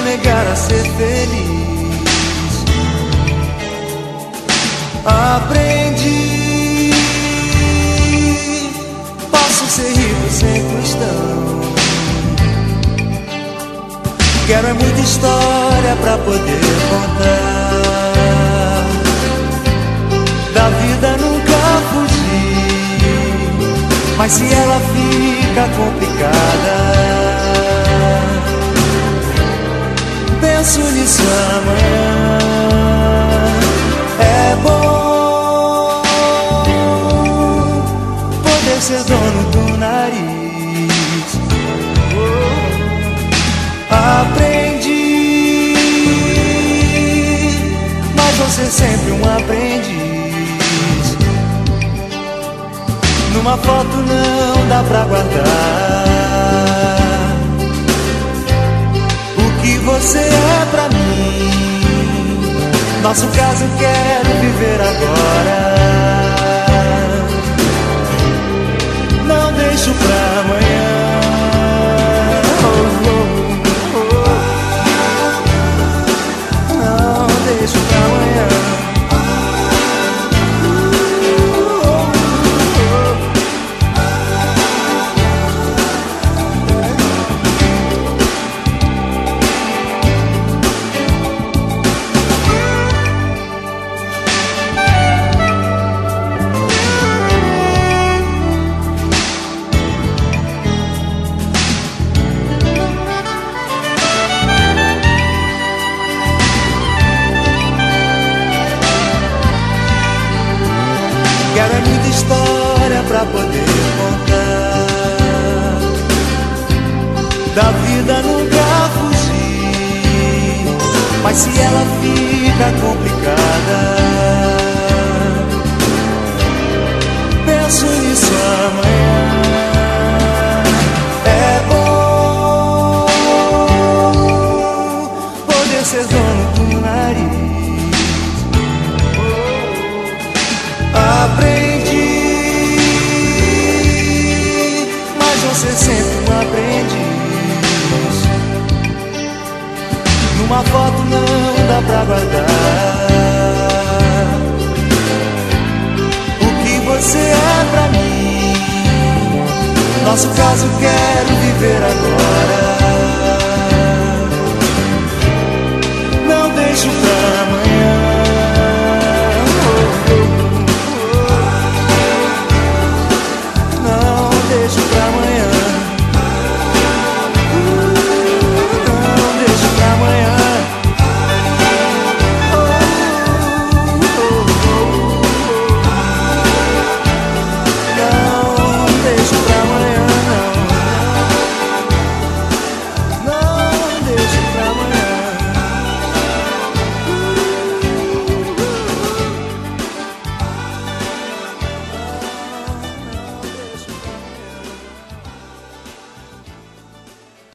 negar a ser feliz. Aprendi, posso ser rico sem tostão. Quero é muita história pra poder contar. Da vida nunca fugi, mas se ela fica complicada, penso nisso amanhã. É bom poder ser dono do nariz. Aprendi, mas vou ser sempre um aprendiz. Numa foto não dá pra guardar o que você é pra mim. Nosso caso eu quero viver agora. Não deixo pra amanhã. Não deixo pra amanhã. Quero é muita história pra poder contar. Da vida nunca fugi, mas se ela fica complicada, penso nisso amanhã. É bom poder ser dono do nariz. Aprendi, mas vou ser sempre um aprendiz. Numa foto não dá pra guardar o que você é pra mim. Nosso caso quero viver agora.